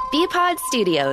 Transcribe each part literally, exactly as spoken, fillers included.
B-Pod Studios.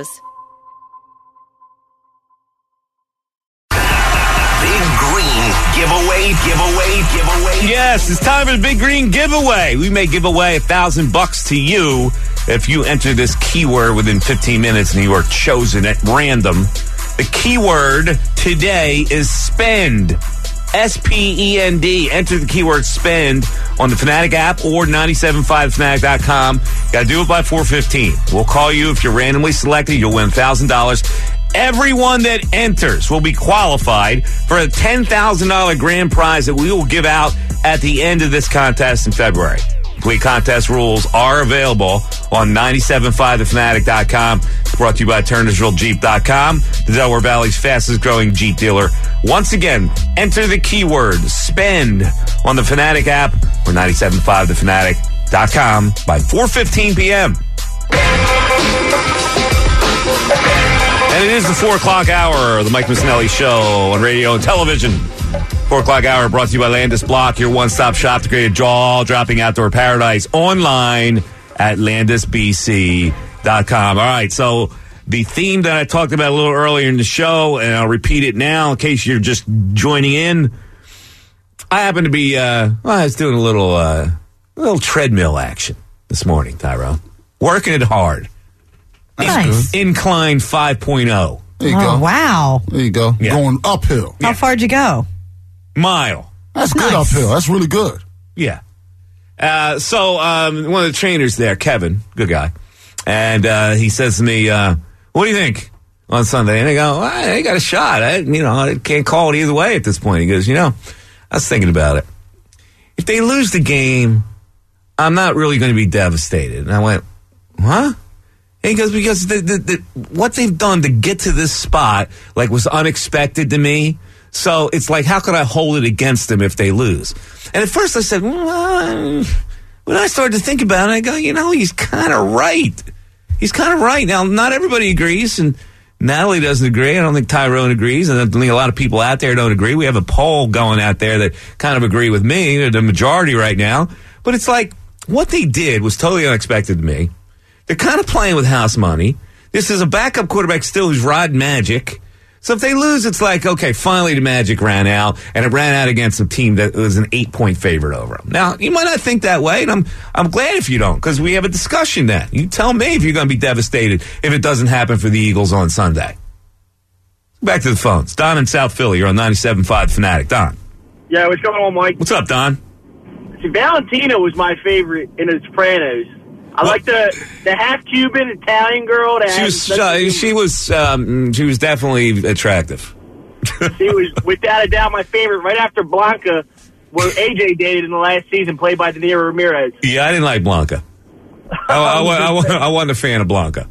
Big Green giveaway, giveaway, giveaway. Yes, it's time for the Big Green giveaway. We may give away a thousand bucks to you if you enter this keyword within fifteen minutes and you are chosen at random. The keyword today is spend. S P E N D. Enter the keyword spend on the Fanatic app or nine seven five fanatic dot com. Got to do it by four fifteen. We'll call you if you're randomly selected. You'll win one thousand dollars. Everyone that enters will be qualified for a ten thousand dollars grand prize that we will give out at the end of this contest in February. Complete contest rules are available on nine seven five the fanatic dot com. It's brought to you by Turnersville Jeep dot com, the Delaware Valley's fastest growing Jeep dealer. Once again, enter the keyword spend on the Fanatic app or nine seven five the fanatic dot com by four fifteen p.m. And it is the four o'clock hour of the Mike Missinelli Show on radio and television. four o'clock hour brought to you by Landis Block, your one-stop shop to create a jaw-dropping outdoor paradise, online at landis b c dot com. All right, so the theme that I talked about a little earlier in the show, and I'll repeat it now in case you're just joining in. I happen to be, uh, well, I was doing a little, uh, a little treadmill action this morning, Tyrone. Working it hard. Nice. Incline five point oh. There you oh, go. Wow. There you go. Yeah. Going uphill. How Yeah. far'd you go? Mile. That's good Nice. uphill. That's really good. Yeah. Uh, so um, one of the trainers there, Kevin, good guy, and uh, he says to me, uh, what do you think on Sunday? And I go, well, I got a shot. I, you know, I can't call it either way at this point. He goes, you know, I was thinking about it. If they lose the game, I'm not really going to be devastated. And I went, huh? And he goes, because the, the, the, what they've done to get to this spot, like, was unexpected to me. So it's like, how could I hold it against them if they lose? And at first I said, well, when I started to think about it, I go, you know, he's kind of right. He's kind of right. Now, not everybody agrees, and Natalie doesn't agree. I don't think Tyrone agrees, and I think a lot of people out there don't agree. We have a poll going out there that kind of agree with me. They're the majority right now. But it's like, what they did was totally unexpected to me. They're kind of playing with house money. This is a backup quarterback still who's riding Magic. So if they lose, it's like, okay, finally the Magic ran out, and it ran out against a team that was an eight-point favorite over them. Now, you might not think that way, and I'm I'm glad if you don't, because we have a discussion then. You tell me if you're going to be devastated if it doesn't happen for the Eagles on Sunday. Back to the phones. Don in South Philly. You're on ninety-seven point five Fanatic. Don. Yeah, what's going on, Mike? What's up, Don? See, Valentina was my favorite in The Sopranos. I like the the half Cuban Italian girl. That She was uh, she was um, she was definitely attractive. She was without a doubt my favorite. Right after Blanca, where A J dated in the last season, played by De Niro Ramirez. Yeah, I didn't like Blanca. I, I, I, I, I wasn't a fan of Blanca.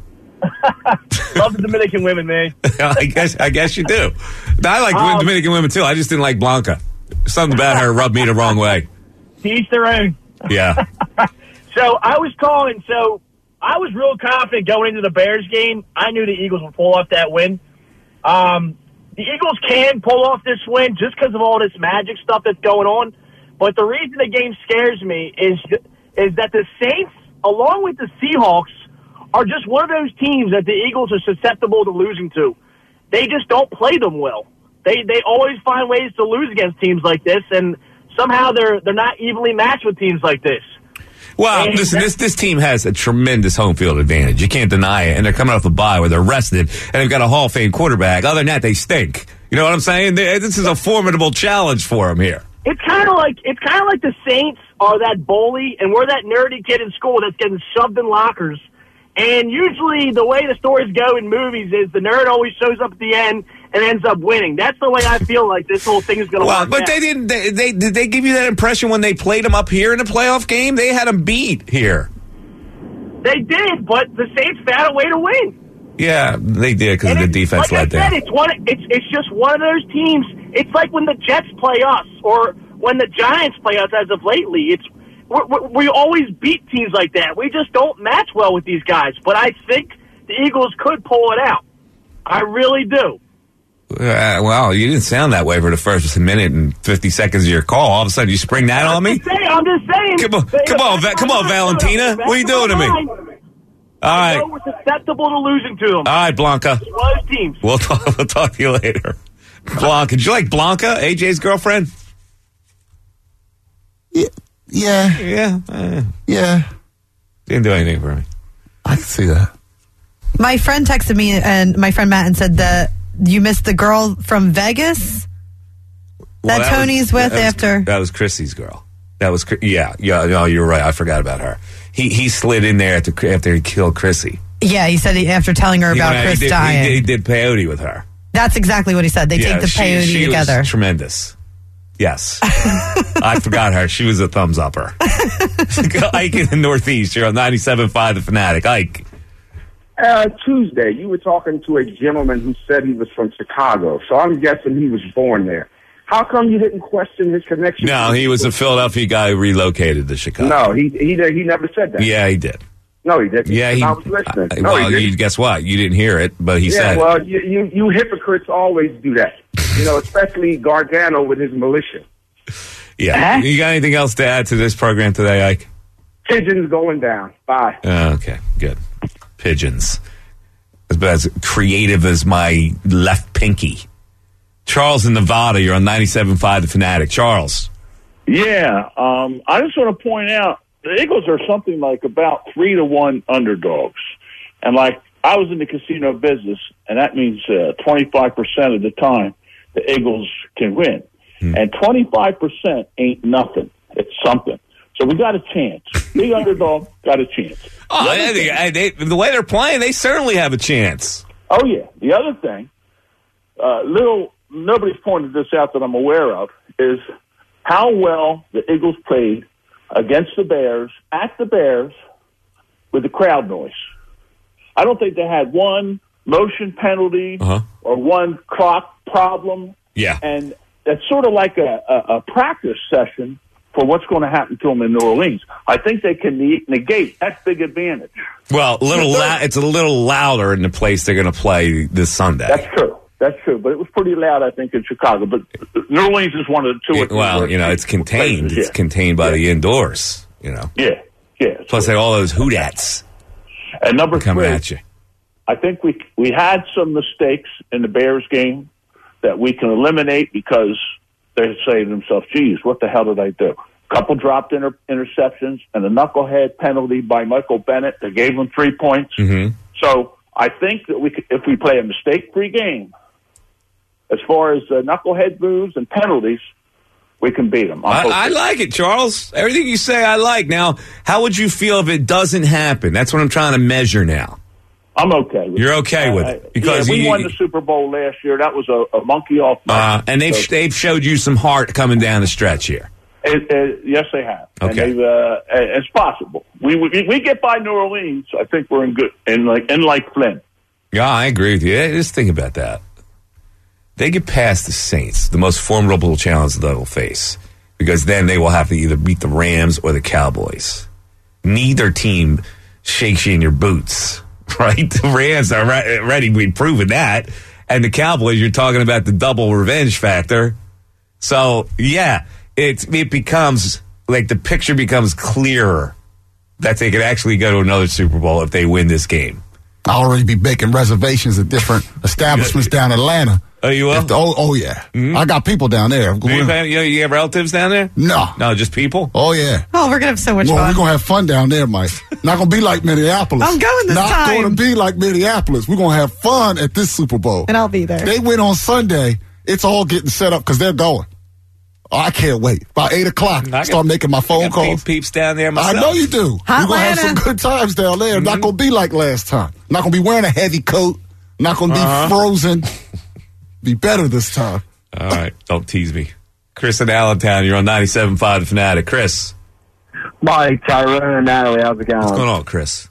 Love the Dominican women, man. I guess I guess you do. I like Um, Dominican women too. I just didn't like Blanca. Something about her rubbed me the wrong way. To each their own. Yeah. So I was calling. So I was real confident going into the Bears game. I knew the Eagles would pull off that win. Um, the Eagles can pull off this win just because of all this Magic stuff that's going on. But the reason the game scares me is is that the Saints, along with the Seahawks, are just one of those teams that the Eagles are susceptible to losing to. They just don't play them well. They they always find ways to lose against teams like this, and somehow they're they're not evenly matched with teams like this. Well, And listen, that- this this team has a tremendous home field advantage. You can't deny it. And they're coming off a bye where they're rested, and they've got a Hall of Fame quarterback. Other than that, they stink. You know what I'm saying? They, this is a formidable challenge for them here. It's kind of like it's kind of like the Saints are that bully, and we're that nerdy kid in school that's getting shoved in lockers. And usually, the way the stories go in movies is the nerd always shows up at the end and ends up winning. That's the way I feel like this whole thing is going to Well, work but out. they didn't. They, they did they give you that impression when they played them up here in the playoff game? They had them beat here. They did, but the Saints found a way to win. Yeah, they did because And the it's- defense like let I said, down. it's one. It's it's just one of those teams. It's like when the Jets play us, or when the Giants play us. As of lately, it's we're, we're, we always beat teams like that. We just don't match well with these guys. But I think the Eagles could pull it out. I really do. Uh, well, you didn't sound that way for the first minute and fifty seconds of your call. All of a sudden, you spring that on me. I'm just saying. I'm just saying. Come on, come on, Va- come on, Valentina. What are you doing to me? All I right. know we're susceptible to losing to them. All right, Blanca. Well, teams. We'll talk, we'll talk to you later. Blanca. Did you like Blanca, A J's girlfriend? Yeah. Yeah. Yeah. Uh, Yeah. didn't do anything for me. I can see that. My friend texted me and my friend Matt and said that you missed the girl from Vegas Well, that, Tony's was, with that was- after. That was Chrissy's girl. That was, Chris- yeah, yeah, no, you're right. I forgot about her. He he slid in there after, after he killed Chrissy. Yeah, he said he, after telling her He about went out- Chris he did, dying. He did, he did peyote with her. That's exactly what he said. They Yeah, take the she- peyote she together. was tremendous. Yes. I forgot her. She was a thumbs upper. Ike in the Northeast. You're on ninety-seven point five The Fanatic. Ike. Uh, Tuesday, you were talking to a gentleman who said he was from Chicago, so I'm guessing he was born there. How come you didn't question his connection? No, he was a Philadelphia guy who relocated to Chicago. No, he he he never said that. Yeah, he did. No, he didn't. Yeah, he. I was listening. I- no, well, he didn't. you, guess what? You didn't hear it, but he yeah, said. well, you, you you hypocrites always do that. You know, especially Gargano with his militia. Yeah. Huh? You got anything else to add to this program today, Ike? Pigeons going down. Bye. Uh, okay, good. Pigeons. As, as creative as my left pinky. Charles in Nevada, you're on ninety-seven point five The Fanatic. Charles. Yeah, um, I just want to point out the Eagles are something like about three to one underdogs, and like I was in the casino business, and that means uh, twenty-five percent of the time the Eagles can win, hmm. and twenty-five percent ain't nothing. It's something. So we got a chance. Big underdog got a chance. Oh, the, they, I, they, the way they're playing, they certainly have a chance. Oh yeah. The other thing, uh, little nobody's pointed this out that I'm aware of is how well the Eagles played against the Bears, at the Bears, with the crowd noise. I don't think they had one motion penalty uh-huh. or one clock problem. Yeah. And that's sort of like a, a, a practice session for what's going to happen to them in New Orleans. I think they can ne- negate that big advantage. Well, a little la- it's a little louder in the place they're going to play this Sunday. That's true. That's true, but it was pretty loud, I think, in Chicago. But New Orleans is one of the two. It, well, you know, it's contained. Places, it's yeah. contained by yeah. the indoors. You know. Yeah, yeah. Plus, they have all those hootats. And number coming three, at you. I think we we had some mistakes in the Bears game that we can eliminate because they say to themselves, "Geez, what the hell did I do?" A couple dropped inter- interceptions and a knucklehead penalty by Michael Bennett that gave them three points. Mm-hmm. So I think that we could, if we play a mistake-free game, as far as uh, knucklehead moves and penalties, we can beat them. I, I like it, Charles. Everything you say, I like. Now, how would you feel if it doesn't happen? That's what I'm trying to measure now. I'm okay with You're it. okay with it because yeah, we you, won the Super Bowl last year. That was a, a monkey off. Uh, and they've so, they've showed you some heart coming down the stretch here. It, it, yes, they have. Okay, and uh, it's possible. We, we we get by New Orleans. I think we're in good in like in like Flynn. Yeah, I agree with you. Just think about that. They get past the Saints, the most formidable challenge they will face, because then they will have to either beat the Rams or the Cowboys. Neither team shakes you in your boots, right? The Rams are re- ready. We've proven that. And the Cowboys, you're talking about the double revenge factor. So, yeah, it, it becomes, like, the picture becomes clearer that they could actually go to another Super Bowl if they win this game. I'll already be making reservations at different establishments down in Atlanta. Oh, you will? The, oh, oh, yeah. Mm-hmm. I got people down there. Do you, have, you, you have relatives down there? No. No, just people? Oh, yeah. Oh, we're going to have so much well, fun. We're going to have fun down there, Mike. Not going to be like Minneapolis. I'm going this Not time. Not going to be like Minneapolis. We're going to have fun at this Super Bowl. And I'll be there. They win on Sunday. It's all getting set up because they're going. Oh, I can't wait. By eight o'clock, I start got, making my phone calls. Peeps down there myself. I know you do. Hot We're going to have some good times down there. Mm-hmm. Not going to be like last time. Not going to be wearing a heavy coat. Not going to be uh-huh. frozen. Be better this time. All right. Don't tease me. Chris in Allentown, you're on ninety-seven point five The Fanatic. Chris. Mike, Tyrone, and Natalie, how's it going? What's going on, Chris?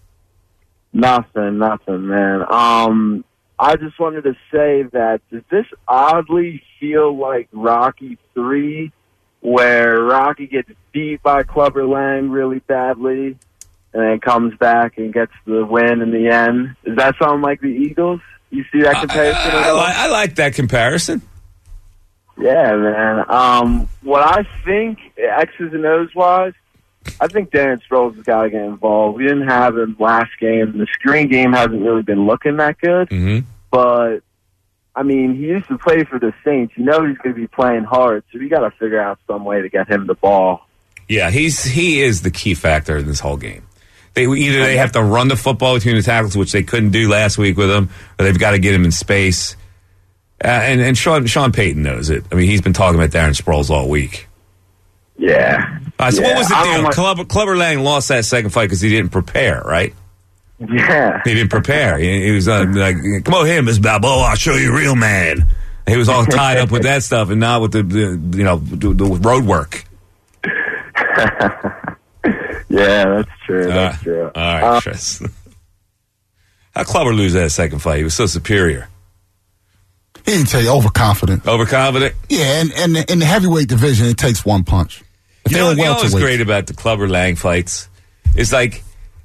Nothing, nothing, man. Um, I just wanted to say that does this oddly feel like Rocky three, where Rocky gets beat by Clubber Lang really badly, and then comes back and gets the win in the end? Does that sound like the Eagles? You see that comparison? I, I, I, like, I like that comparison. Yeah, man. Um, what I think, X's and O's wise, I think Darren Sproles has got to get involved. We didn't have him last game. The screen game hasn't really been looking that good. Mm-hmm. But, I mean, he used to play for the Saints. You know he's going to be playing hard, so we got to figure out some way to get him the ball. Yeah, he's he is the key factor in this whole game. They either they have to run the football between the tackles, which they couldn't do last week with him, or they've got to get him in space. Uh, and and Sean Sean Payton knows it. I mean, he's been talking about Darren Sproles all week. Yeah. All right, so yeah. what was the I deal? don't like- Clubber, Clubber Lang lost that second fight because he didn't prepare, right? Yeah. He didn't prepare. He, he was uh, like, "Come on here, Miss Balboa, I'll show you a real man." He was all tied up with that stuff, and not with the, the you know the, the road work. Yeah, that's true. That's uh, true. All right, Um, Chris. How'd Clubber lose that second fight? He was so superior. He didn't tell you overconfident. Overconfident? Yeah, and, and in the heavyweight division, it takes one punch. If You they're know, in you know what's welterweight- great about the Clubber Lang fights? It's like,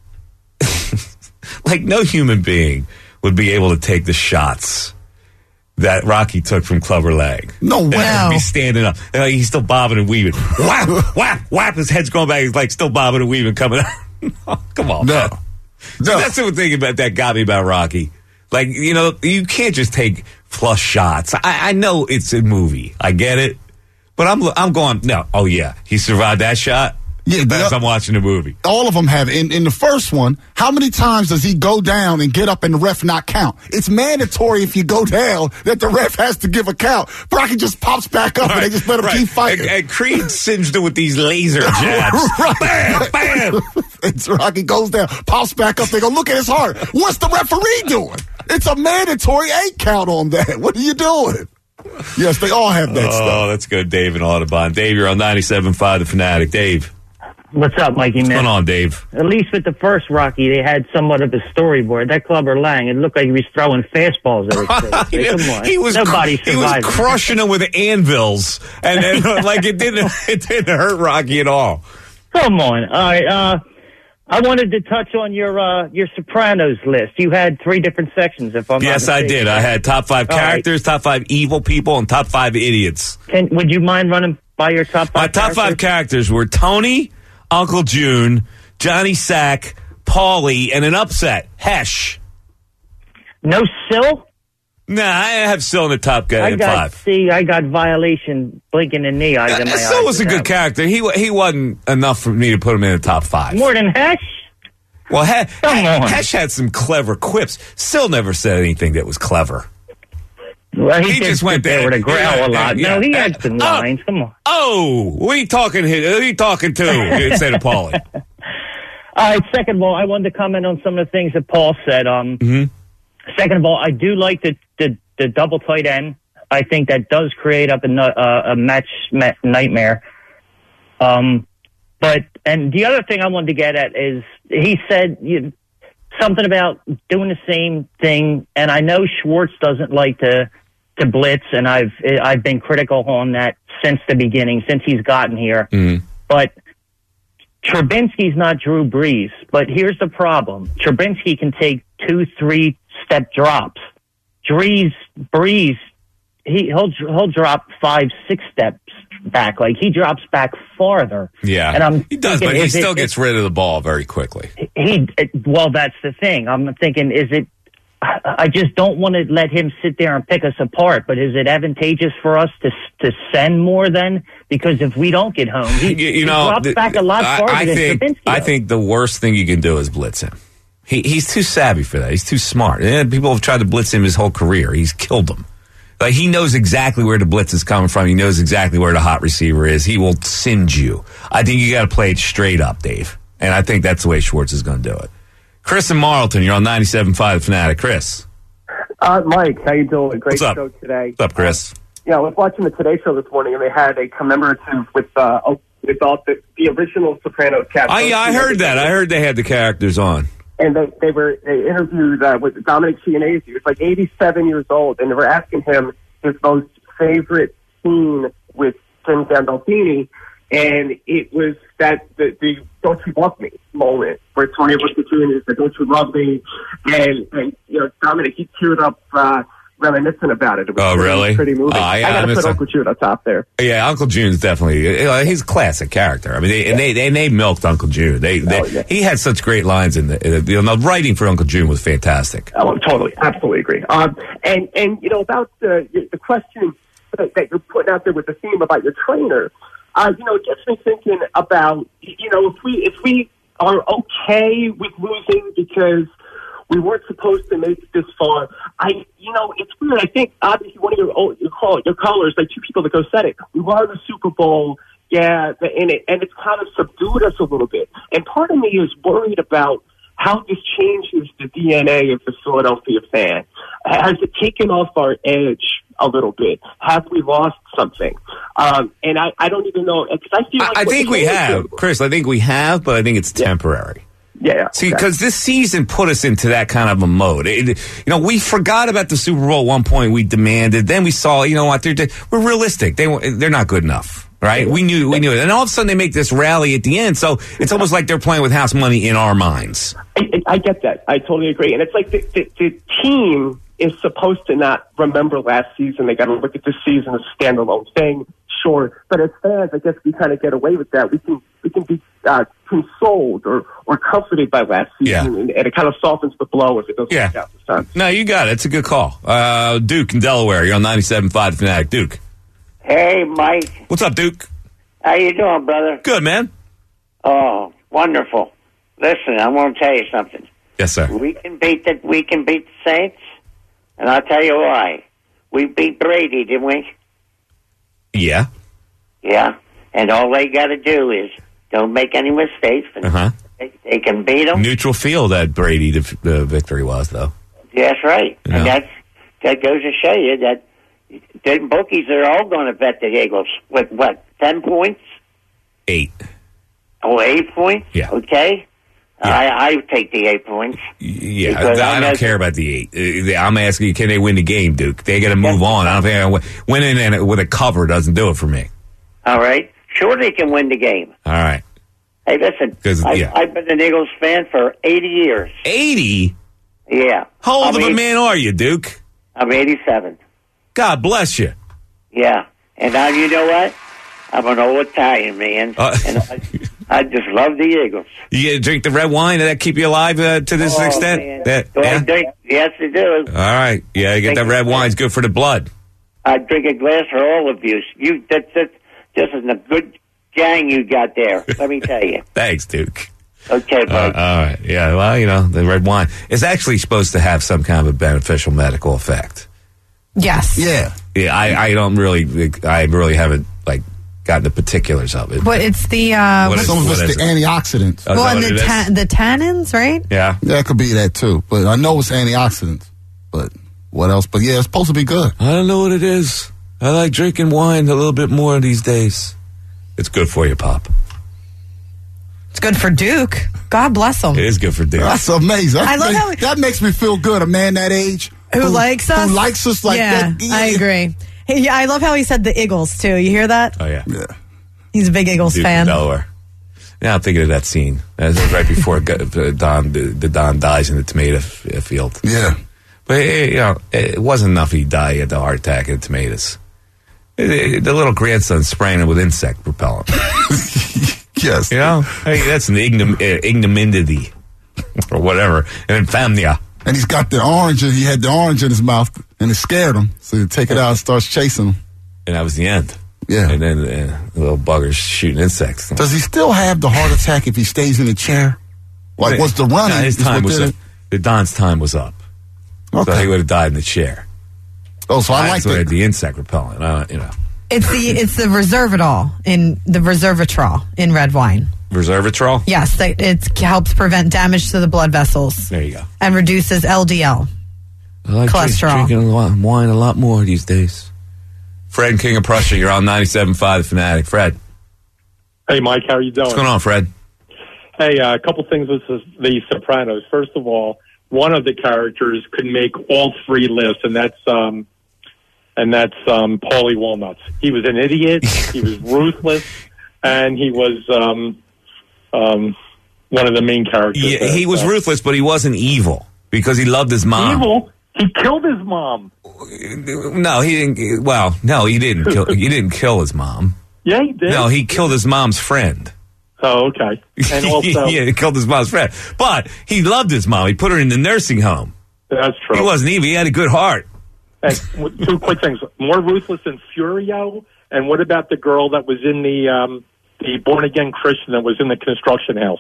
like no human being would be able to take the shots that Rocky took from Clubber Lang. No way. And he'd be standing up. And, like, he's still bobbing and weaving. Whap, whap, whap. His head's going back. He's like still bobbing and weaving coming out. Oh, come on, No. man. No. That's the thing about that got me about Rocky. Like, you know, you can't just take flush shots. I, I know it's a movie. I get it. But I'm I'm going, no, oh, yeah. He survived that shot? Yeah, As the- I'm watching the movie. all of them have. In, in the first one, how many times does he go down and get up and the ref not count? It's mandatory if you go down that the ref has to give a count. Rocky just pops back up and they just let him Right. keep fighting. And, and Creed singed it with these laser jabs. Right. Bam, bam. It's Rocky goes down, pops back up. They go, look at his heart. What's the referee doing? It's a mandatory eight count on that. What are you doing? Yes, they all have that Oh, stuff. that's good, Dave in Audubon. Dave, you're on ninety-seven point five The Fanatic. Dave, What's up, Mikey, what's man? going on, Dave? At least with the first Rocky, they had somewhat of a storyboard. That Clubber Lang, it looked like he was throwing fastballs at his face. You know, Come on. he was Nobody cr- he was survived. crushing him with anvils, and, and like it didn't it didn't hurt Rocky at all. Come on. All right. Uh, I wanted to touch on your uh, your Sopranos list. You had three different sections, if I'm not Yes, I mistaken. did. I had top five All right. characters, top five evil people, and top five idiots. Can, would you mind running by your top five My top five characters? characters were Tony, Uncle June, Johnny Sack, Paulie, and an upset, Hesh. No Sill? Nah, I have still in the top guy I in got, five. see, I got Violation blinking in the eyes. in my Still eyes was a with good that character. He wa- he wasn't enough for me to put him in the top five. one. More than Hesh? Well, he- Come on. Hesh had some clever quips. Still never said anything that was clever. Well, he, He did just sit went there there. with a growl Yeah, a lot. yeah, no, he yeah. had some Oh. lines. Come on. Oh, what are you talking here? Who are you talking to? Instead of Paulie. All right. Second of all, I wanted to comment on some of the things that Paul said. Um, Mm-hmm. Second of all, I do like the the, the double tight end. I think that does create up a, nu- uh, a match ma- nightmare. Um, but and the other thing I wanted to get at is he said you, something about doing the same thing, and I know Schwartz doesn't like to to blitz, and I've I've been critical on that since the beginning, since he's gotten here. Mm-hmm. But Trubinsky's not Drew Brees, but here's the problem. Trubinsky can take two, three step drops. Brees, Brees, he, he'll, he'll drop five, six steps back. Like he drops back farther. Yeah, And I'm he does, thinking, but he is it- still gets rid of the ball very quickly. He, it, well, that's the thing. I'm thinking, is it, I I just don't want to let him sit there and pick us apart, but is it advantageous for us to to send more then? Because if we don't get home, he, You, you he know, drops th- back a lot I, farther I than think Trubinsky I does. think the worst thing you can do is blitz him. He he's too savvy for that. He's too smart. And people have tried to blitz him his whole career. He's killed them. Like he knows exactly where the blitz is coming from. He knows exactly where the hot receiver is. He will singe you. I think you got to play it straight up, Dave. And I think that's the way Schwartz is going to do it. Chris and Marlton, you're on ninety-seven point five The Fanatic. Chris. Uh, Mike, how you doing? Great What's up? show today. What's up, Chris? Yeah, I was watching the Today Show this morning, and they had a commemorative with uh, with all the, the original Sopranos cast. I, yeah, I heard that. I heard they had the characters on. And they, they were they interviewed uh, with Dominic Chianese. He was like eighty-seven years old, and they were asking him his most favorite scene with Jim Gandolfini, and it was that the, the "Don't You Love Me" moment where Tony looked at you and he said, "Don't you love me?" And and you know Dominic, he teared up uh, reminiscent about it. It was Oh, pretty, really? Pretty moving. Oh, yeah, I I got to miss put that. Uncle June on top there. Yeah, Uncle June's definitely, uh, he's a classic character. I mean, they, and they, they, they milked Uncle June. They, they Oh, yeah. He had such great lines in the, uh, you know, the writing for Uncle June was fantastic. Oh, totally, absolutely agree. Um, and and you know about the the question that, that you're putting out there with the theme about your trainer, uh, you know, it gets me thinking about you know if we if we are okay with losing because we weren't supposed to make it this far. I, you know, it's weird. I think obviously one of your old, your call your callers, like two people that go said it. We won the Super Bowl, yeah, and it and it's kind of subdued us a little bit. And part of me is worried about how this changes the D N A of the Philadelphia fan. Has it taken off our edge a little bit? Have we lost something? Um, and I, I don't even know. Cause I feel like I, I what think the we fans have, do- Chris, I think we have, but I think it's temporary. Yeah. See, okay. because this season put us into that kind of a mode. It, you know, we forgot about the Super Bowl at one point. We demanded. Then we saw, you know what, they're, we're realistic. They, they're not good enough, right? We knew we knew it. And all of a sudden they make this rally at the end. So it's almost like they're playing with house money in our minds. I, I get that. I totally agree. And it's like the, the, the team is supposed to not remember last season. They got to look at this season as a standalone thing. Sure, but as fans, I guess we kind of get away with that. We can we can be uh, consoled or, or comforted by last season, Yeah. and, and it kind of softens the blow if it doesn't Yeah. work out this time. No, you got it. It's a good call. Uh, Duke in Delaware. You're on ninety-seven point five The Fanatic. Duke. Hey, Mike. What's up, Duke? How you doing, brother? Good, man. Oh, wonderful. Listen, I want to tell you something. Yes, sir. We can beat the we can beat the Saints, and I'll tell you why. We beat Brady, didn't we? Yeah. Yeah. And all they got to do is don't make any mistakes. And Uh-huh. they, they can beat them. Neutral field that Brady, the, the victory was, though. That's right. Yeah. And that's that goes to show you that the bookies are all going to bet the Eagles with what, ten points? Eight. Oh, eight points? Yeah. Okay. I, I take the eight points. Yeah, Because I, I I know- don't care about the eight. Uh, I'm asking you, can they win the game, Duke? They got to move on. I don't think winning in with a cover doesn't do it for me. All right. Sure, they can win the game. All right. Hey, listen. 'Cause, I, yeah. I've been an Eagles fan for eighty years. eighty? Yeah. How old I'm of a eight- man are you, Duke? I'm eighty-seven. God bless you. Yeah. And now, you know what? I'm an old Italian man. Uh, and I, I just love the Eagles. You drink the red wine? Did that keep you alive uh, to this Oh, extent? man. That, Do I yeah? drink? Yes, I do. All right. Yeah, you get that red wine. It's good for the blood. I drink a glass for all of you. You that, that, this is a good gang you got there. Let me tell you. Thanks, Duke. Okay, Uh, bud. all right. Yeah, well, you know, the red wine is actually supposed to have some kind of a beneficial medical effect. Yes. Yeah. Yeah, I, I don't really, I really haven't, like, gotten the particulars of it. But it's the uh, What is- Some of what it's is the it? antioxidants. Oh, is well, that and what the it is? ta- the tannins, right? Yeah. That could be that too. But I know it's antioxidants. But what else? But yeah, it's supposed to be good. I don't know what it is. I like drinking wine a little bit more these days. It's good for you, Pop. It's good for Duke. God bless him. It is good for Duke. That's amazing. That, I love makes, how- that makes me feel good. A man that age Who, likes us? who likes us like yeah, that. I agree. Hey, I love how he said the Eagles too. You hear that? Oh, yeah. Yeah. He's a big Eagles Duke fan. in Delaware. Yeah, I'm thinking of that scene. That was right before Go- Don, the, the Don dies in the tomato f- field. Yeah. But, eh, you know, it wasn't enough he died at the heart attack in the tomatoes. Eh, eh, The little grandson spraying him with insect repellent. Yes. You know? Hey, that's an ignom- eh, ignominy or whatever. An infamia. And he's got the orange, and he had the orange in his mouth, and it scared him. So he take it out and starts chasing him. And that was the end. Yeah. And then uh, the little buggers shooting insects. Does he still have the heart attack if he stays in the chair? Like, what's the running? Nah, his is time what was did up. it? The Don's time was up. So Okay. he would have died in the chair. Oh, so I like That's that. the, the insect repellent. Uh, you know, It's the it's the Reservedol in the Resveratrol in red wine. resveratrol. Yes, that it helps prevent damage to the blood vessels There you go. and reduces L D L. I like Cholesterol. drink- drinking a lot, wine a lot more these days. Fred, King of Prussia, you're on ninety-seven point five The Fanatic. Fred, Hey, Mike, how are you doing? what's going on, Fred? Hey, uh, a couple things with the the Sopranos. First of all, one of the characters could make all three lists, and that's um, and that's um, Paulie Walnuts. He was an idiot. He was ruthless, and he was um, um, one of the main characters. Yeah, there. he was So- ruthless, but he wasn't evil because he loved his mom. Evil. He killed his mom. No, he didn't. Well, no, he didn't kill. He didn't kill his mom. Yeah, he did. No, he killed his mom's friend. Oh, okay. And also, yeah, he killed his mom's friend. But he loved his mom. He put her in the nursing home. That's true. He wasn't evil. He had a good heart. And two quick things: more ruthless than Furio. And what about the girl that was in the um, the born again Christian that was in the construction house?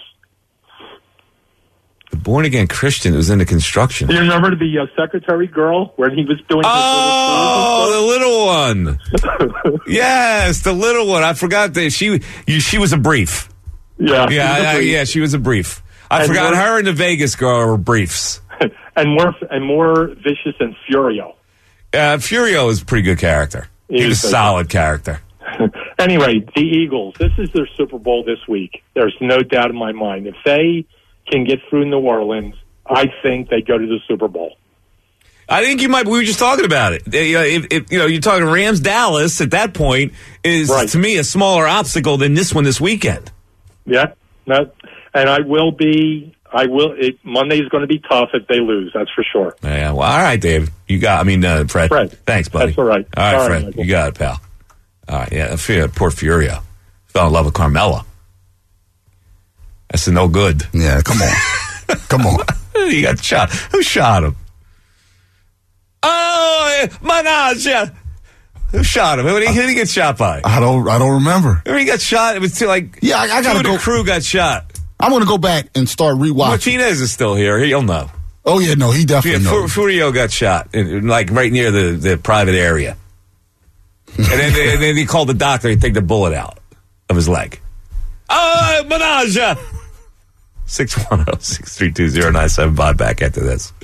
The born again Christian that was in the construction. Do you remember the uh, secretary girl where he was doing? Oh, the little one. Yes, the little one. I forgot that she you, she was a brief. Yeah, yeah, I, brief. yeah. She was a brief. I and forgot more, her and the Vegas girl were briefs. And more and more vicious than Furio. Uh, Furio is a pretty good character. He was a solid character. Anyway, the Eagles. This is their Super Bowl this week. There's no doubt in my mind. If they can get through New Orleans, I think they go to the Super Bowl. I think you might. We were just talking about it. You know, if, if, you know, you're talking Rams Dallas at that point is right. to me a smaller obstacle than this one this weekend. Yeah, no, and I will be. I will. It, Monday is going to be tough if they lose. That's for sure. Yeah. Well, all right, Dave. You got. I mean, uh, Fred. Fred. Thanks, buddy. That's all right. All right, all Fred. Right, you got it, pal. All right. Yeah. Poor Furio fell in love with Carmella. That's no good. Yeah. Come on. Come on. He got shot. Who shot him? Oh, Minaj. Who shot him? Who did, he, who did he get shot by? I don't. I don't remember. Remember he got shot. It was too, like yeah. I, I gotta go. The crew got shot. I'm going to go back and start rewatching. Martinez is still here. He'll know. Oh, yeah, no, he definitely yeah, knows. Furio got shot, in, like right near the, the private area. and, then, and then he called the doctor to take the bullet out of his leg. Oh, Menage! six one zero, six three two, zero nine seven five back after this.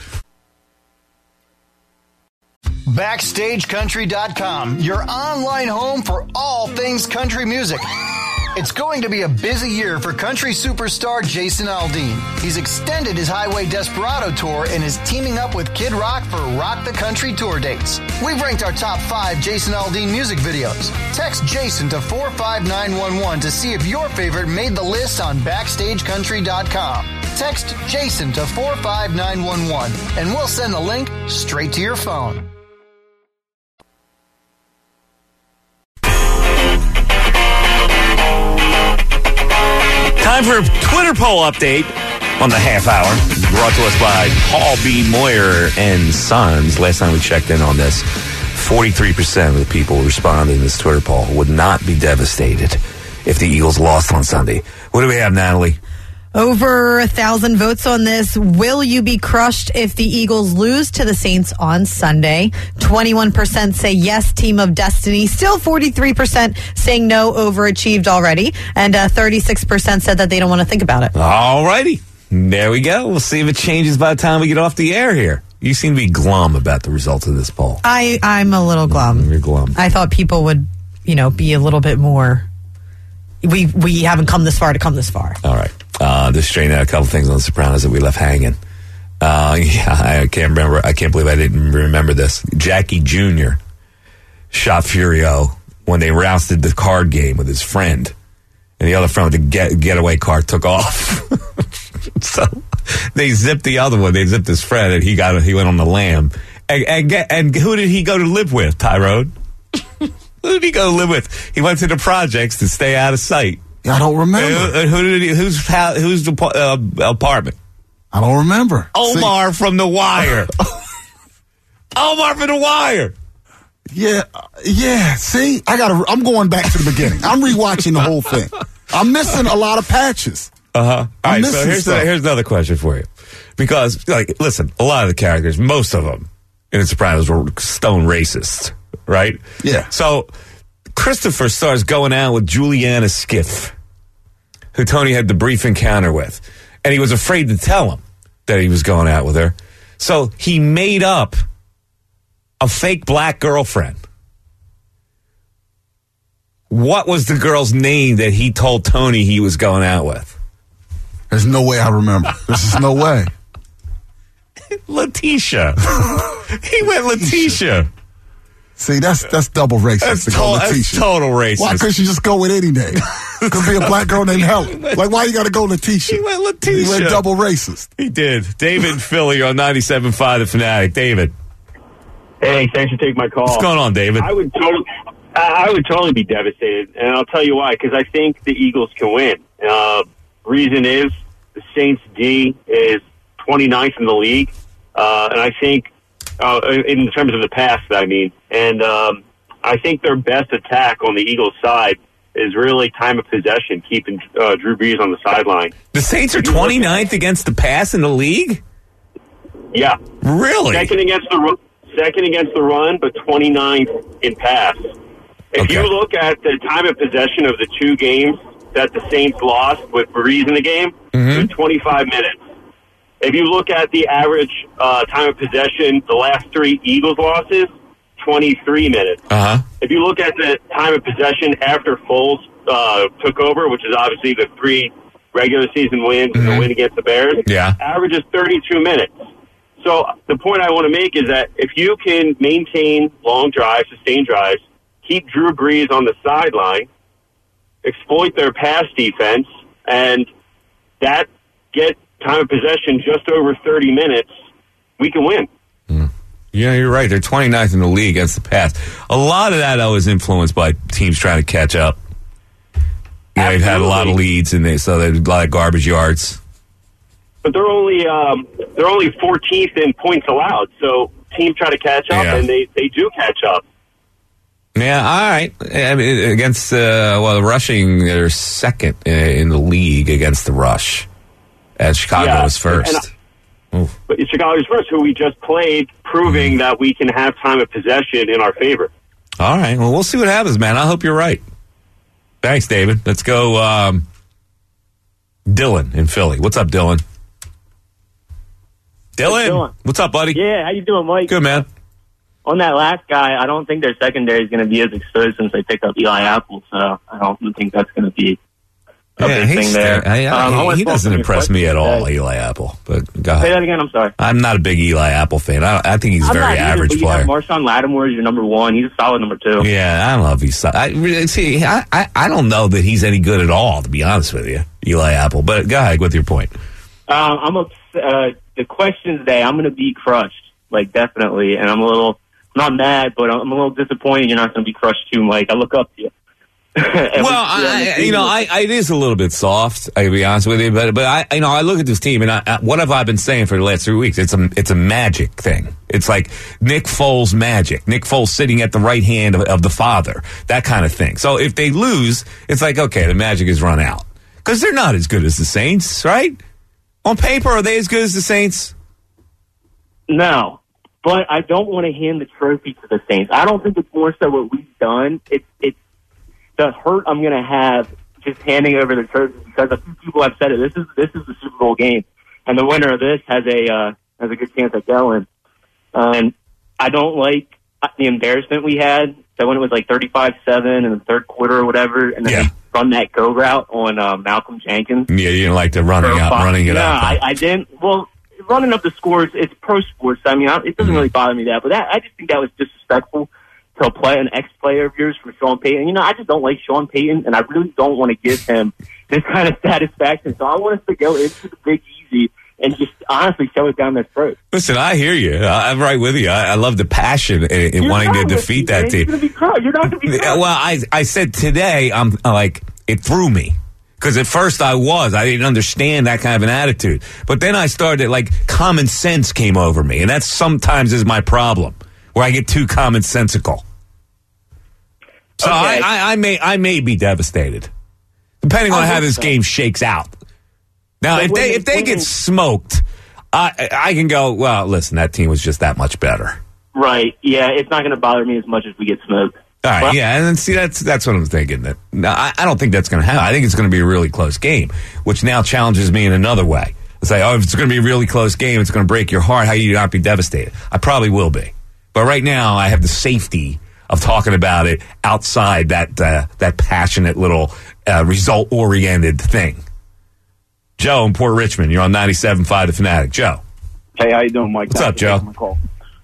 Backstage Country dot com, your online home for all things country music. It's going to be a busy year for country superstar Jason Aldean. He's extended his Highway Desperado tour and is teaming up with Kid Rock for Rock the Country tour dates. We've ranked our top five Jason Aldean music videos. Text Jason to four five nine one one to see if your favorite made the list on Backstage Country dot com. Text Jason to four five nine one one and we'll send the link straight to your phone. Time for a Twitter poll update on the half hour. Brought to us by Paul B. Moyer and Sons. Last time we checked in on this, forty-three percent of the people responding to this Twitter poll would not be devastated if the Eagles lost on Sunday. What do we have, Natalie? Over a thousand votes on this. Will you be crushed if the Eagles lose to the Saints on Sunday? twenty-one percent say yes, team of destiny. Still forty-three percent saying no, overachieved already. And uh, thirty-six percent said that they don't want to think about it. All righty. There we go. We'll see if it changes by the time we get off the air here. You seem to be glum about the results of this poll. I, I'm a little glum. You're glum. I thought people would, you know, be a little bit more. We, we haven't come this far to come this far. All right. Uh, just straighten out a couple things on The Sopranos that we left hanging. Uh, yeah, I can't remember. I can't believe I didn't remember this. Jackie Junior shot Furio when they rousted the card game with his friend, and the other friend with the get, getaway car took off. So they zipped the other one. They zipped his friend, and he got he went on the lam. And, and, and who did he go to live with, Tyrone? Who did he go to live with? He went to the projects to stay out of sight. I don't remember. Who, who did he, who's who's the uh, apartment? I don't remember. Omar See? from The Wire. Omar from The Wire. Yeah, yeah. See, I got. I'm going back to the beginning. I'm rewatching the whole thing. I'm missing a lot of patches. Uh huh. All I'm right. So here's the, here's another question for you, because like, listen, a lot of the characters, most of them in The Sopranos were stone racist, right? Yeah. So Christopher starts going out with Juliana Skiff, who Tony had the brief encounter with. And he was afraid to tell him that he was going out with her. So he made up a fake black girlfriend. What was the girl's name that he told Tony he was going out with? There's no way I remember. This is no way. Letitia. He went Letitia. See, that's that's double racist. That's, to to- go that's Letitia. total racist. Why couldn't you just go with any name? Could be a black girl named Helen. Like, why you got to go Letitia? He went Letitia. He went double racist. He did. David in Philly on ninety-seven point five The Fanatic. David. Hey, thanks for taking my call. What's going on, David? I would totally, I would totally be devastated, and I'll tell you why. Because I think the Eagles can win. Uh, reason is the Saints D is twenty-ninth in the league, uh, and I think uh, in terms of the pass, I mean, and um, I think their best attack on the Eagles' side is really time of possession, keeping uh, Drew Brees on the sideline. The Saints are twenty-ninth against the pass in the league? Yeah. Really? Second against the ru- second against the run, but twenty-ninth in pass. If Okay. you look at the time of possession of the two games that the Saints lost with Brees in the game, Mm-hmm. it was twenty-five minutes. If you look at the average uh, time of possession, the last three Eagles losses, twenty-three minutes. Uh-huh. If you look at the time of possession after Foles uh, took over, which is obviously the three regular season wins and the win against the Bears, Yeah. average is thirty-two minutes. So the point I want to make is that if you can maintain long drives, sustained drives, keep Drew Brees on the sideline, exploit their pass defense, and that get time of possession just over thirty minutes, we can win. Yeah, you're right. They're twenty-ninth in the league against the pass. A lot of that, though, is influenced by teams trying to catch up. You know, they've had a lot of leads, and they, so there's a lot of garbage yards. But they're only um, they're only fourteenth in points allowed. So teams try to catch up, Yeah. and they, they do catch up. Yeah, all right. I mean, against, uh, well, the rushing, they're second uh, in the league against the rush, as Chicago Yeah, was first. and I- But Chicago's first, who we just played, proving Mm-hmm. that we can have time of possession in our favor. All right. Well, we'll see what happens, man. I hope you're right. Thanks, David. Let's go. Um, Dylan in Philly. What's up, Dylan? Dylan, doing? what's up, buddy? Yeah, how you doing, Mike? Good, man. On that last guy, I don't think their secondary is going to be as exposed since they picked up Eli Apple, so I don't think that's going to be a Yeah, big he's thing there. sta- I- I- Um, I wanna he follow doesn't up on your impress me at question all, today. Eli Apple. But go Say ahead. that again, I'm sorry. I'm not a big Eli Apple fan. I, I think he's a I'm very not either, average but you player. have Marshawn Lattimore as your number one. He's a solid number two. Yeah, I don't know if he's. I really see. I, I I don't know that he's any good at all, to be honest with you, Eli Apple. But go ahead with your point. Um, I'm ups- uh, the question today, I'm going to be crushed, like definitely, and I'm a little not mad, but I'm a little disappointed you're not going to be crushed too, Mike. I look up to you. Well, I, I- you know, I, I, it is a little bit soft. I can be honest with you, but but I, you know, I look at this team, and I, I, what have I been saying for the last three weeks? It's a it's a magic thing. It's like Nick Foles magic. Nick Foles sitting at the right hand of, of the Father, that kind of thing. So if they lose, it's like okay, the magic has run out because they're not as good as the Saints, right? On paper, are they as good as the Saints? No, but I don't want to hand the trophy to the Saints. I don't think it's more so what we've done. It's it's the hurt I'm going to have just handing over the trophy because a few people have said it. This is this is the Super Bowl game, and the winner of this has a uh, has a good chance at going. And I don't like the embarrassment we had. So when it was like thirty-five seven in the third quarter or whatever, and then Yeah. they run that go route on uh, Malcolm Jenkins. Yeah, you didn't like the running out, running it no, up. I, I didn't. Well, running up the scores, it's pro sports. I mean, I, it doesn't really bother me that, but that, I just think that was disrespectful to a play, an ex-player of yours for Sean Payton. You know, I just don't like Sean Payton, and I really don't want to give him this kind of satisfaction. So I want us to go into the Big Easy and just honestly shove it down their throat. Listen, I hear you. I- I'm right with you. I, I love the passion in, in You're wanting to not with defeat me, that man. team. You're going to be crushed. You're not going to be Yeah, crushed. well, I I said today, I'm like, it threw me. Because at first I was. I didn't understand that kind of an attitude. But then I started, like, common sense came over me. And that sometimes is my problem, where I get too commonsensical. So Okay. I, I, I may I may be devastated, depending on I how hope this so. game shakes out. Now, But if when they it- if they when get it- smoked, I I can go, well, listen, that team was just that much better. Right. Yeah, it's not going to bother me as much as we get smoked. All right, Well- yeah, and then see that's that's what I'm thinking. That no, I, I don't think that's going to happen. I think it's going to be a really close game, which now challenges me in another way. It's like, oh, if it's going to be a really close game, it's going to break your heart. How you not be devastated? I probably will be, but right now I have the safety of talking about it outside that uh, that passionate little uh, result oriented thing. Joe in Port Richmond, you're on ninety-seven point five The Fanatic. Joe, Hey, how you doing, Mike? What's Thanks up, for Joe? taking my call.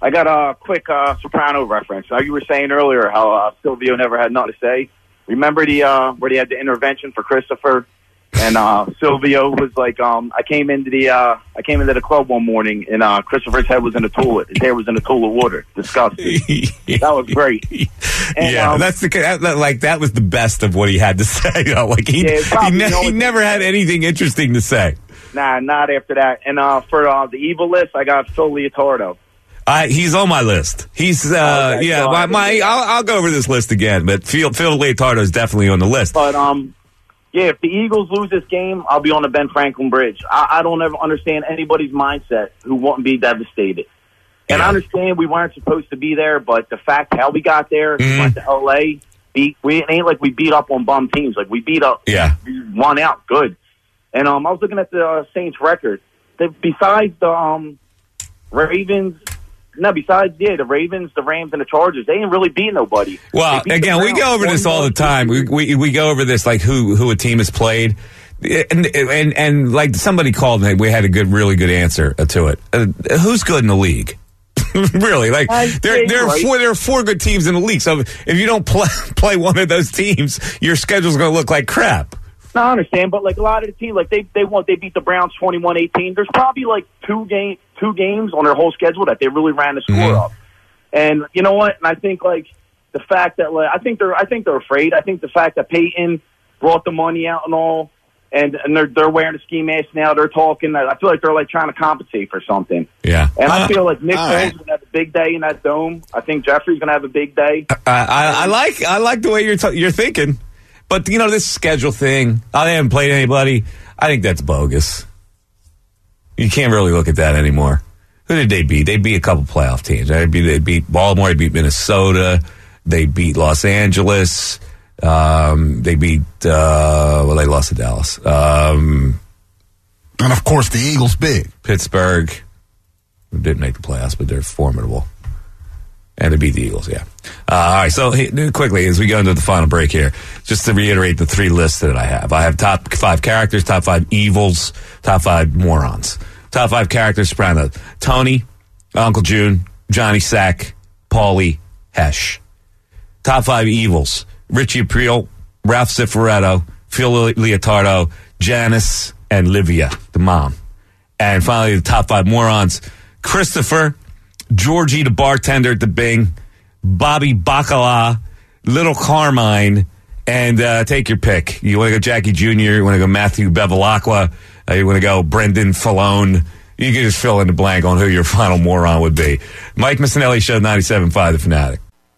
I got a quick uh, Soprano reference. Now, you were saying earlier how uh, Silvio never had nothing to say. Remember the uh, where they had the intervention for Christopher, and uh, Silvio was like, um, "I came into the uh, I came into the club one morning, and uh, Christopher's head was in a toilet. His hair was in a pool of water. Disgusting. That was great." And, yeah, um, that's the that, that, like that was the best of what he had to say. You know, like he Yeah, it's he, probably ne- the only he never had anything interesting to say. Nah, not after that. And uh, for uh, the evil list, I got Phil Leotardo. I, he's on my list. He's uh, Okay, yeah. so My, I- my I'll, I'll go over this list again, but Phil Phil Leotardo is definitely on the list. But um, yeah, if the Eagles lose this game, I'll be on the Ben Franklin Bridge. I, I don't ever understand anybody's mindset who won't be devastated. And I understand we weren't supposed to be there, but the fact how we got there, we went to L A, beat, we, it ain't like we beat up on bum teams. Like, we beat up, yeah. we won out good. And um, I was looking at the uh, Saints record. They, besides the um, Ravens, no, besides, yeah, the Ravens, the Rams, and the Chargers, they ain't really beat nobody. Well, They beat the again, we Browns go over this all the time. We, we we go over this like who who a team has played, and and and like somebody called and we had a good, really good answer to it. Uh, who's good in the league? Really, like Uh, there yeah, there are you're right. four there are four good teams in the league. So if you don't play play one of those teams, your schedule's going to look like crap. No, I understand, but like a lot of the teams, like they they want they beat the Browns twenty-one eighteen. There's probably like two game two games on their whole schedule that they really ran the score Mhm. up. And you know what? And I think like the fact that like I think they're I think they're afraid. I think the fact that Peyton brought the money out and all, and and they're they're wearing a ski mask now. They're talking. I feel like they're like trying to compensate for something. Yeah, And I Uh, feel like Nick all Foles right. is gonna have a big day in that dome. I think Jeffrey's gonna have a big day. I, I, I like I like the way you're t- you're thinking, but you know this schedule thing. Oh, they haven't played anybody. I think that's bogus. You can't really look at that anymore. Who did they beat? They beat a couple playoff teams. They beat, they beat Baltimore. They beat Minnesota. They beat Los Angeles. Um, they beat. Uh, well, they lost to Dallas. Um, and of course, the Eagles big. Pittsburgh who didn't make the playoffs, but they're formidable. And they beat the Eagles, yeah. Uh, all right, so hey, quickly, as we go into the final break here, just to reiterate the three lists that I have. I have top five characters, top five evils, top five morons. Top five characters, Soprano. Tony, Uncle June, Johnny Sack, Paulie, Hesh. Top five evils, Richie Aprile, Ralph Cifaretto, Phil Leotardo, Janice, and Livia, the mom. And finally, the top five morons, Christopher, Georgie, the bartender at the Bing, Bobby Bacala, Little Carmine, and uh, take your pick. You want to go Jackie Junior, you want to go Matthew Bevilacqua, uh, you want to go Brendan Fallone. You can just fill in the blank on who your final moron would be. Mike Missinelli, Show ninety-seven point five, The Fanatic.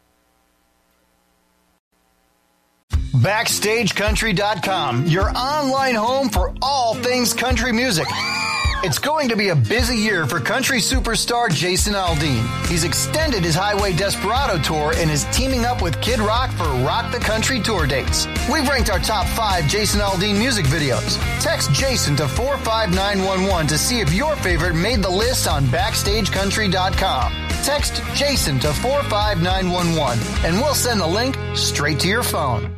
Backstage Country dot com, your online home for all things country music. It's going to be a busy year for country superstar Jason Aldean. He's extended his Highway Desperado tour and is teaming up with Kid Rock for Rock the Country tour dates. We've ranked our top five Jason Aldean music videos. Text Jason to four five nine one one to see if your favorite made the list on Backstage Country dot com. Text Jason to four five nine one one and we'll send the link straight to your phone.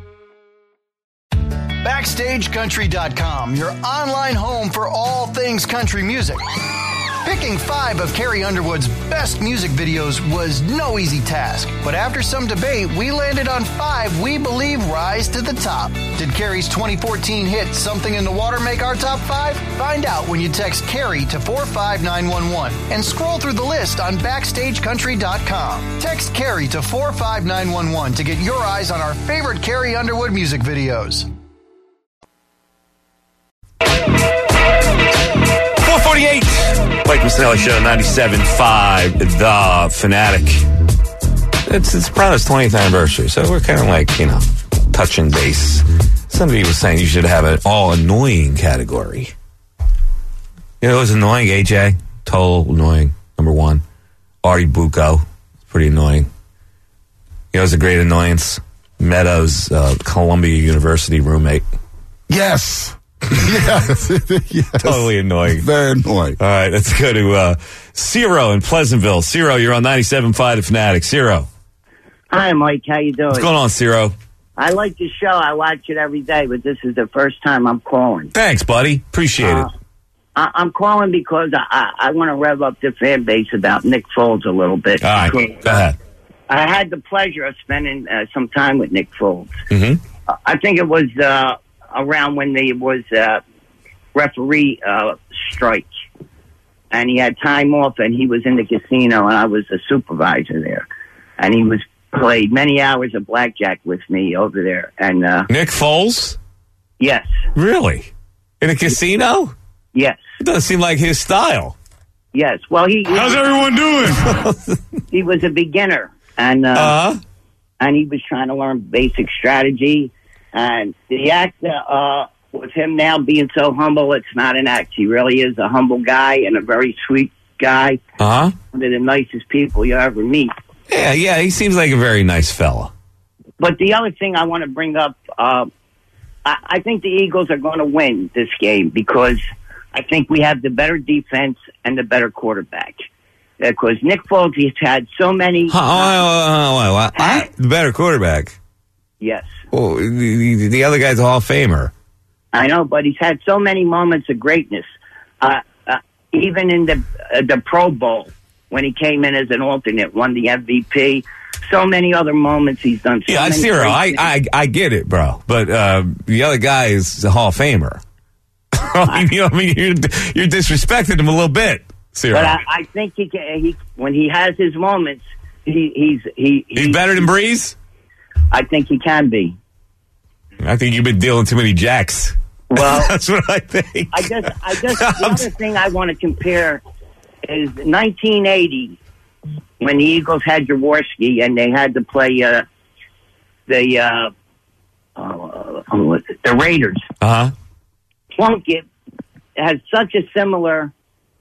Backstage Country dot com, your online home for all things country music. Picking five of Carrie Underwood's best music videos was no easy task, but after some debate, we landed on five we believe rise to the top. Did Carrie's twenty fourteen hit Something in the Water make our top five? Find out when you text Carrie to four five nine one one and scroll through the list on Backstage Country dot com. Text Carrie to four five nine one one to get your eyes on our favorite Carrie Underwood music videos. four forty-eight. Mike Missinelli Show, ninety-seven point five, The Fanatic. It's it's Soprano's twentieth anniversary, so we're kind of like, you know, touching base. Somebody was saying you should have an all-annoying category. You know, it was annoying, A J. Total annoying, number one. Artie Bucco, pretty annoying. You know, it was a great annoyance. Meadows, uh, Columbia University roommate. Yes. yes. yes. Totally annoying. Very annoying. All right, let's go to uh, Ciro in Pleasantville. Ciro, you're on ninety-seven point five, The Fanatic. Ciro. Hi, Mike. How you doing? What's going on, Ciro? I like the show. I watch it every day, but this is the first time I'm calling. Thanks, buddy. Appreciate Uh, it. I, I'm calling because I, I, I want to rev up the fan base about Nick Foles a little bit. All right, because go ahead. I had the pleasure of spending uh, some time with Nick Foles. Mm-hmm. Uh, I think it was uh, around when there was uh, referee uh, strike, and he had time off, and he was in the casino, and I was a supervisor there, and he was played many hours of blackjack with me over there. And uh, Nick Foles? Yes. Really? In a casino? Yes. It doesn't seem like his style. Yes. Well, he. How's everyone doing? He was a beginner, and uh, uh-huh. and he was trying to learn basic strategy. And the act uh, with him now being so humble, it's not an act. He really is a humble guy and a very sweet guy. Uh-huh. One of the nicest people you ever meet. Yeah, yeah, he seems like a very nice fella. But the other thing I want to bring up, uh, I, I think the Eagles are going to win this game because I think we have the better defense and the better quarterback. Because Nick Foles, he's had so many... Huh, oh, oh, oh, oh, oh. The better quarterback? Yes. Oh, the, the, the other guy's a Hall of Famer. I know, but he's had so many moments of greatness. Uh, uh, even in the uh, the Pro Bowl, when he came in as an alternate, won the M V P. So many other moments he's done. So yeah, many Ciro, great I, things. I I get it, bro. But uh, the other guy is a Hall of Famer. I mean, you know, I mean, you're, you're disrespecting him a little bit, Ciro. But I, I think he, can, he when he has his moments, he, he's he, he's he, better than Breeze. I think he can be. I think you've been dealing too many jacks. Well, that's what I think. I just, I just, the other thing I want to compare is nineteen eighty when the Eagles had Jaworski and they had to play uh, the uh, uh, the Raiders. Uh huh. Plunkett has such a similar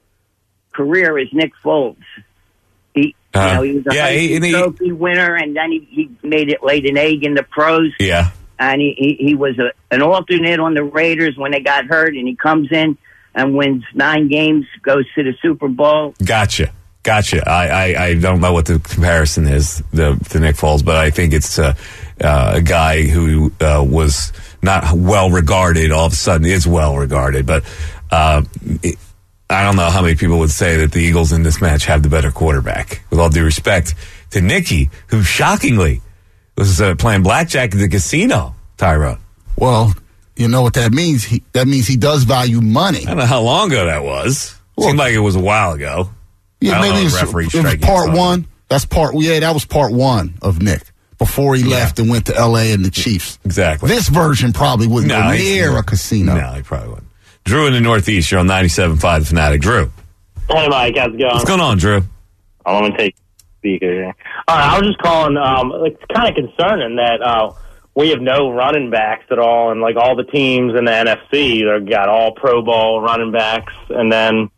career as Nick Foles. He, uh, you know, he was a yeah, he, he, trophy winner, and then he, he made it laid an egg in the pros. Yeah. And he, he, he was a, an alternate on the Raiders when they got hurt, and he comes in and wins nine games, goes to the Super Bowl. Gotcha. Gotcha. I, I, I don't know what the comparison is the, to Nick Foles, but I think it's uh, uh, a guy who uh, was not well regarded, all of a sudden is well regarded. But uh, it, I don't know how many people would say that the Eagles in this match have the better quarterback. With all due respect to Nicky, who shockingly was uh, playing blackjack at the casino, Tyrone. Well, you know what that means? He, that means he does value money. I don't know how long ago that was. Well, seemed like it was a while ago. Yeah, maybe it's, it was part one. That's part. Yeah, that was part one of Nick before he yeah. left and went to L A and the Chiefs. Exactly. This version probably wouldn't no, go near a casino. No, he probably wouldn't. Drew in the Northeast. You're on ninety-seven point five The Fanatic. Drew. Hey, Mike. How's it going? What's going on, Drew? I want to take speaker here. All right, I was just calling. Um, it's kind of concerning that uh, we have no running backs at all, and like all the teams in the N F C, they've got all Pro Bowl running backs, and then.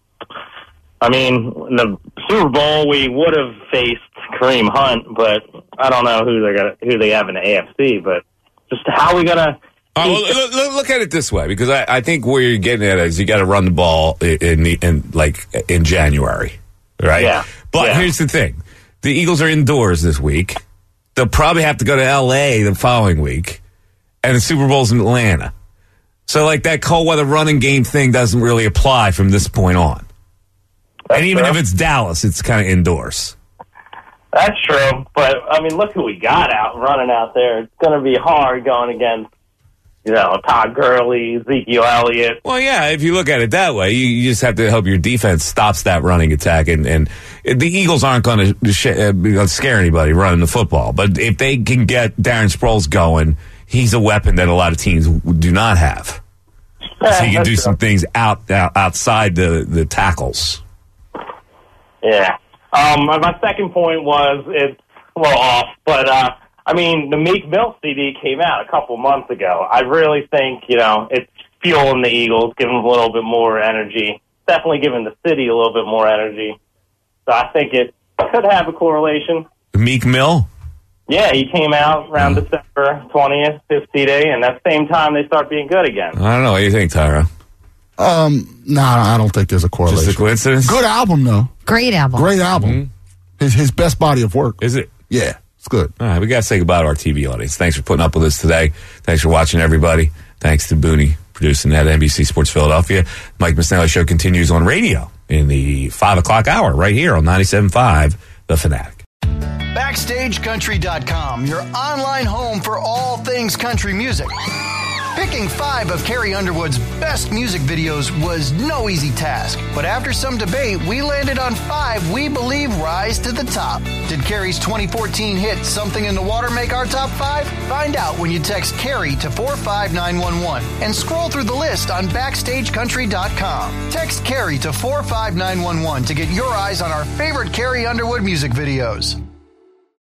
I mean, in the Super Bowl, we would have faced Kareem Hunt, but I don't know who they're gonna, who they have in the A F C. But just how are we gonna? Uh, well, look, look at it this way, because I, I think where you're getting at is you got to run the ball in, in, in like in January, right? Yeah. But yeah. here's the thing: the Eagles are indoors this week. They'll probably have to go to L A the following week, and the Super Bowl's in Atlanta. So, like that cold weather running game thing doesn't really apply from this point on. That's and even true. if it's Dallas, it's kind of indoors. That's true. But, I mean, look who we got out running out there. It's going to be hard going against, you know, Todd Gurley, Ezekiel Elliott. Well, yeah, if you look at it that way, you, you just have to hope your defense stops that running attack. And, and the Eagles aren't going to sh- uh, scare anybody running the football. But if they can get Darren Sproles going, he's a weapon that a lot of teams do not have. Yeah, so he can do true. some things out, out outside the, the tackles. Yeah. Um, my second point was it's a little off, but, uh, I mean, the Meek Mill C D came out a couple months ago. I really think, you know, it's fueling the Eagles, giving them a little bit more energy, definitely giving the city a little bit more energy. So I think it could have a correlation. Meek Mill? Yeah, he came out around mm. December twentieth, his C D, and at the same time they start being good again. I don't know. What do you think, Tyra? Um, no, nah, I don't think there's a correlation. Just a coincidence? Good album, though. Great album. Great album. Mm-hmm. His his best body of work. Is it? Yeah, it's good. All right, we got to say goodbye to our T V audience. Thanks for putting up with us today. Thanks for watching, everybody. Thanks to Booney. producing that N B C Sports Philadelphia. Mike Missanelli Show continues on radio in the five o'clock hour right here on ninety-seven point five The Fanatic. Backstage Country dot com, your online home for all things country music. Picking five of Carrie Underwood's best music videos was no easy task, but after some debate, we landed on five we believe rise to the top. Did Carrie's twenty fourteen hit Something in the Water make our top five? Find out when you text Carrie to four five nine one one and scroll through the list on Backstage Country dot com. Text Carrie to four five nine one one to get your eyes on our favorite Carrie Underwood music videos.